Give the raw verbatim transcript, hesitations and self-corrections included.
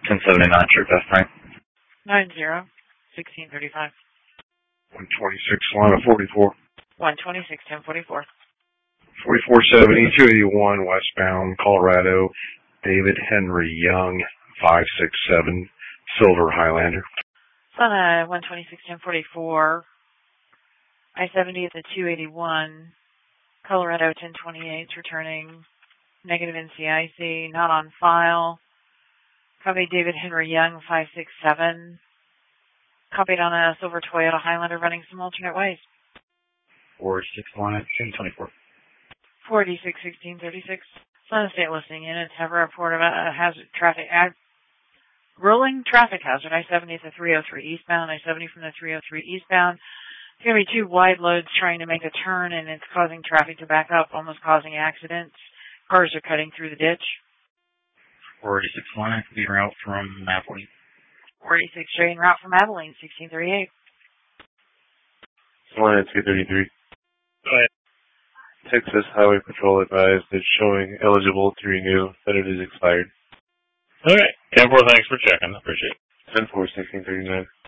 ten seventy-nine, trip best time. nine zero, sixteen thirty-five. one twenty-six, Lima forty-four. one twenty-six, ten forty-four. forty-four seventy, two eighty-one, westbound, Colorado, David Henry Young, five six seven, Silver Highlander. Sana, one twenty-six, ten forty-four. I seventy at the two eighty-one, Colorado, ten twenty-eight, returning negative N C I C, not on file. Copy David Henry Young, five six seven. Copied on a silver Toyota Highlander running some alternate ways. forty-six, line, ten twenty-four. forty-six, sixteen thirty-six. Sun State listing units have a report of a hazard traffic, ag, rolling traffic hazard. I seventy to three oh three eastbound. I seventy from the three oh three eastbound. It's going to be two wide loads trying to make a turn, and it's causing traffic to back up, almost causing accidents. Cars are cutting through the ditch. forty-six, line, be route from Abilene. forty-six, straight en route from Abilene, sixteen thirty-eight. Line two thirty-three. Go ahead. Texas Highway Patrol advised it's showing eligible to renew, that it is expired. Okay. ten four, thanks for checking. Appreciate it. ten four, sixteen thirty-nine.